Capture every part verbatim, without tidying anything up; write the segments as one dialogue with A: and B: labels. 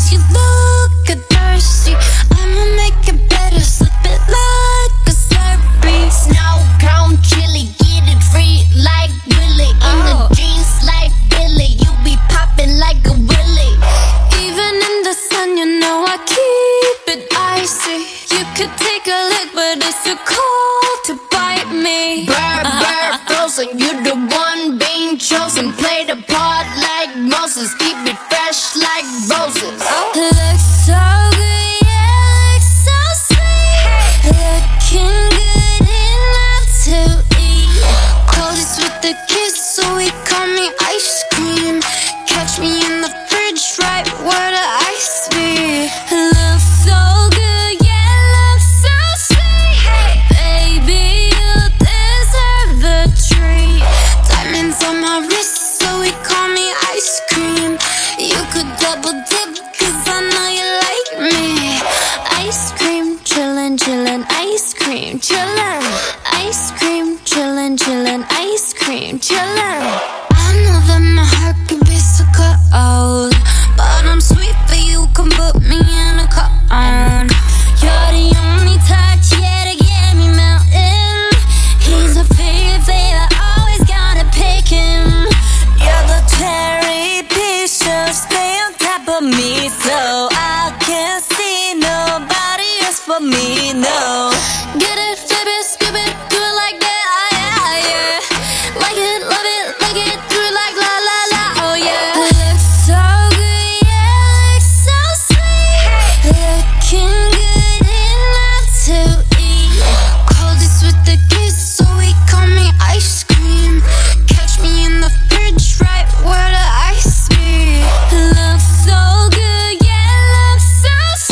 A: makes you look thirsty. I'ma make it better, slip it like a Slurpee.
B: Snow cone chili, get it free like Willy. In the
A: Oh.
B: jeans like Billy, you be popping like a Willy.
A: Even in the sun, you know I keep it icy. You could take a lick, but it's too cold to bite me.
B: Bird, bird, frozen, you the one being chosen. Play the part like Moses, keep it fresh like roses.
A: Looks so good, yeah, looks so sweet. Looking good enough to eat. Coldest with the kiss, so he call me ice cream. Catch me in the fridge, right where the ice be. Looks so good, yeah, looks so sweet. Baby, you deserve the treat. Diamonds on my wrist, so he call me ice cream. You could double dip, cause I know you like me. Ice cream, chillin', chillin', ice cream, chillin'. Ice cream, chillin', chillin', ice cream, chillin'. I know that my heart can be so cold, but I'm sweet, but you can put me in a cone. You're the only touch, yeah, to get me melting. He's a favorite flavor, always gotta pick him. You're the cherry picture, stay on top of me, so I can't see nobody else for me, no. Get it, flip it, skip it, do it like that, yeah, yeah. Like it, love it, like it, do it like la la la, oh yeah. Looks so good, yeah, looks so sweet. Looking good enough to eat. Coldest with the kiss, so he call me ice cream. Catch me in the fridge, right where the ice be. Looks so good, yeah, looks so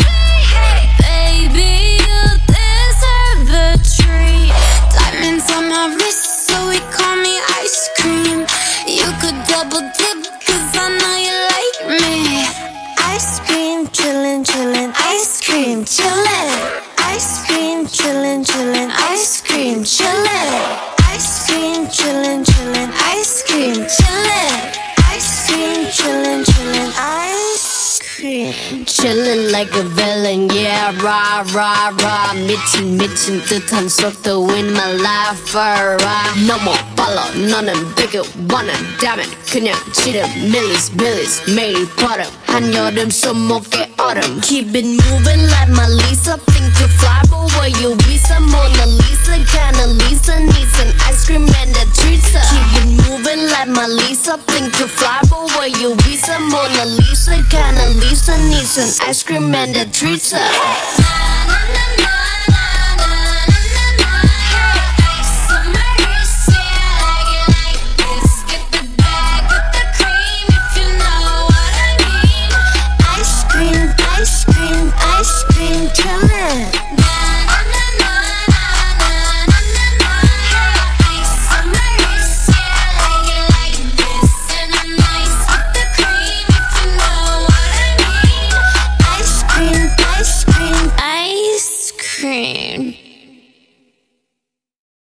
A: sweet. Baby, you deserve the treat. Diamonds on my wrist, so he call me ice cream. You could double dip, cause I know you like me. Ice cream, chillin', chillin', ice cream, chillin'. Ice cream, chillin', chillin', ice cream, chillin'. Ice cream, chillin', chillin', ice cream, chillin'. Ice cream, chillin', chillin', ice cream.
B: Chillin' like a villain, yeah, rah, rah, rah. 미친, 미친 듯한 속도 in my life, alright. 너무 빨라, 너는 되게 원한다면 그냥 지름, 밀리스, 밀리스, 매일 버릇. 한여름 손목에 얼음. Keep it moving like my Lisa. Think you fly, but where you be? Some Mona Lisa, kinda Lisa needs an ice cream and a treat. Keep it moving like my Lisa. Think you fly, but where you be? Some Mona Lisa, kinda Lisa needs an ice cream and a treat.
A: Na, na, na, na.